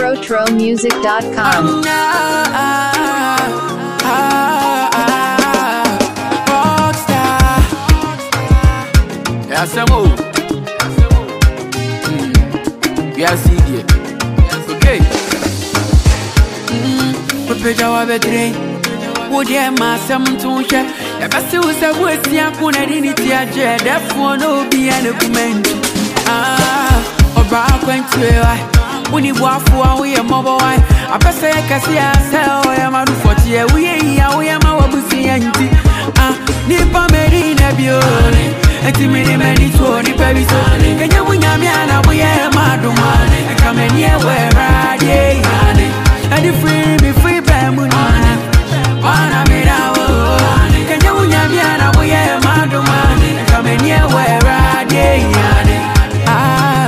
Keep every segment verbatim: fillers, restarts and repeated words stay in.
Tro Tro Music dot com. Yes, I'm old. Yes, idiot. Okay. Prepare our bedroom. Would you mass some to share? If I see what's a word, see a good identity, a jet, that for no be an document. Ah, or back went to a when you walk for we a mobile. I pass a cassia, sell, I am out for tea. We are our bussy auntie. Ah, Nipa Medina Bione. And to me, many told the baby son. Can you win Yamiana? We are Madumane. Come in here where I am. And you free me free Bamun. Wanna be now? Can you win Yamiana? We are Madumane. Come in here where I am. Ah,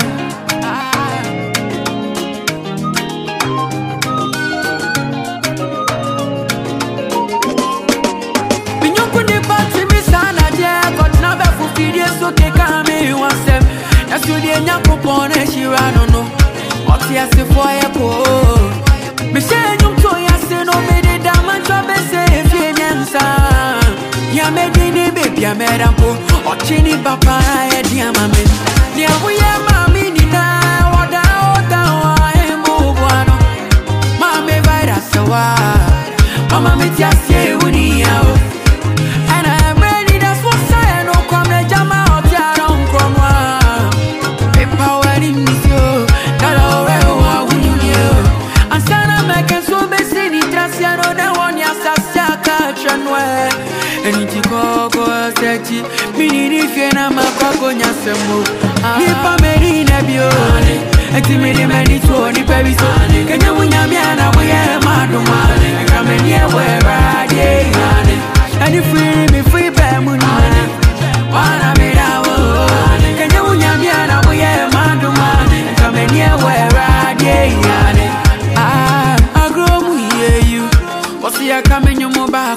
when you could depart to me, son, I got number for videos. Okay, come in one step. That's what the young propone. She ran on no. What's the answer for your poor? Michelle, you told us no made it damage. I say if you answer, you made it, baby. I made a poor or chinny papa. Dear mammy, dear, we are mammy. Nina, what out I move one. Mammy, right as a wa. Mama, me just say, we need you. And I am ready. That's what I know. Come, let Jama out there. Don't come on. Paper wedding is you. That all I want you. And Sana make us so busy. Just you know the one you say catch and wear. And it's go go set it. Me need if you na makako nyasemo. Nipa Medina Bione. And to me the many told the baby son. Can you win Yamiana? We are Madumane. Come in here where I am. And you free me free Bamun. Wanna be now? Can you win Yamiana? We are Madumane. Come in here where I am. Ah, I grow we hear you. What's the coming you move back?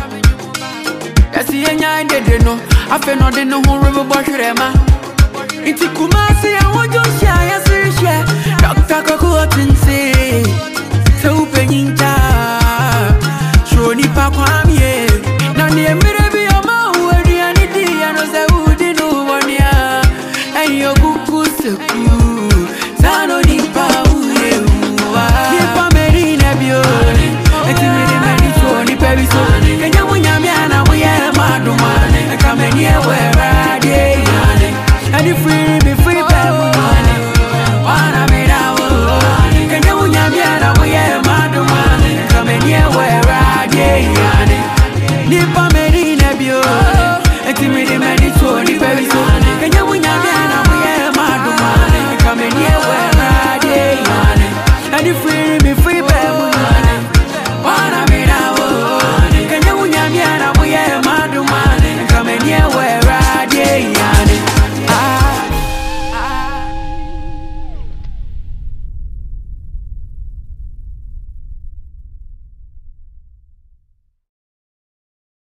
Yes, you ain't dead, no. I feel not in the whole river, but it's a Kumasi, I want to share. Yes, you share. Doctor Cocotin say, so penny jar. Shoni Pakwamie. Now, near me, be a man who are the entity, and as I would know one year. And your book was so cool. Sano Nipa, Nipa Medina Bione. And to me, the many told the baby son. Can you win Yamiana? We are Madumane. Come in here where I am. And you free me free Bamun. Wanna be now? Can you win Yamiana? We are Madumane. Come in here where I am. Nipa Medina Bione. And to me, the many told the baby son. Can you win Yamiana? We are Madumane. Come in here where I am. And you free me free Bamun.